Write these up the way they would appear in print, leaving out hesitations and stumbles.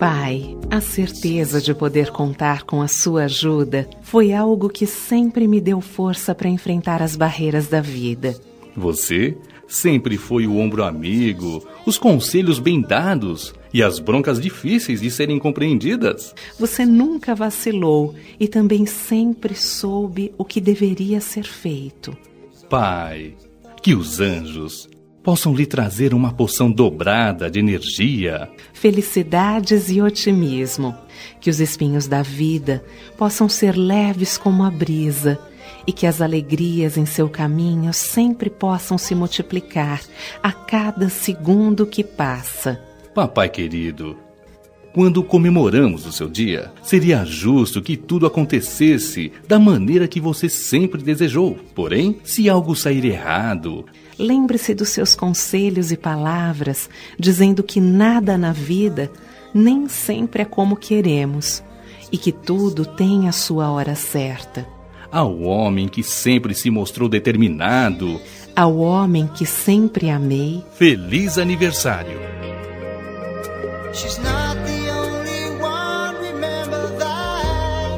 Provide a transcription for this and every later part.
Pai, a certeza de poder contar com a sua ajuda foi algo que sempre me deu força para enfrentar as barreiras da vida. Você sempre foi o ombro amigo, os conselhos bem dados e as broncas difíceis de serem compreendidas. Você nunca vacilou e também sempre soube o que deveria ser feito. Pai, que os anjos possam lhe trazer uma porção dobrada de energia, felicidades e otimismo, que os espinhos da vida possam ser leves como a brisa e que as alegrias em seu caminho sempre possam se multiplicar a cada segundo que passa. Papai querido, quando comemoramos o seu dia, seria justo que tudo acontecesse da maneira que você sempre desejou. Porém, se algo sair errado, lembre-se dos seus conselhos e palavras, dizendo que nada na vida nem sempre é como queremos e que tudo tem a sua hora certa. Ao homem que sempre se mostrou determinado, ao homem que sempre amei, feliz aniversário. She's not the only one, remember that.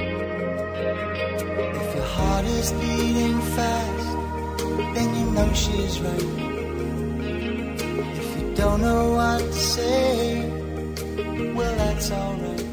If your heart is beating fast, then you know she's right. If you don't know what to say, well, that's alright.